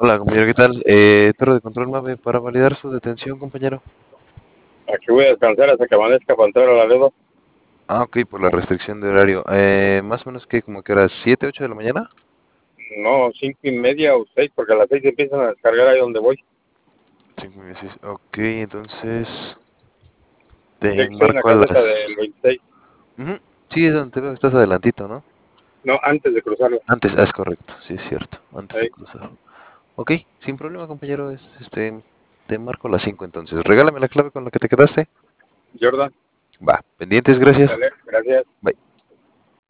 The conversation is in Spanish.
Hola, compañero, ¿qué tal? Torre de control MAVE para validar su detención, compañero. Aquí voy a descansar hasta que amanezca Pantera Laredo. Ah, ok, por la restricción de horario. Más o menos que como que era 7, 8 de la mañana. No, 5:30 o 6, porque a las 6 empiezan a descargar ahí donde voy. 5 y 6. Ok, entonces Sí, te estoy en la marco a caseta del las... 26. Ujú. Sí, es donde te veo, estás adelantito, ¿no? No, antes de cruzarlo. Antes, es correcto, sí es cierto, antes de Ahí. cruzar. Ok, sin problema, compañero, te marco a las 5 entonces. Regálame la clave con la que te quedaste. Jordan, Va, pendientes, gracias. dale, gracias. Bye.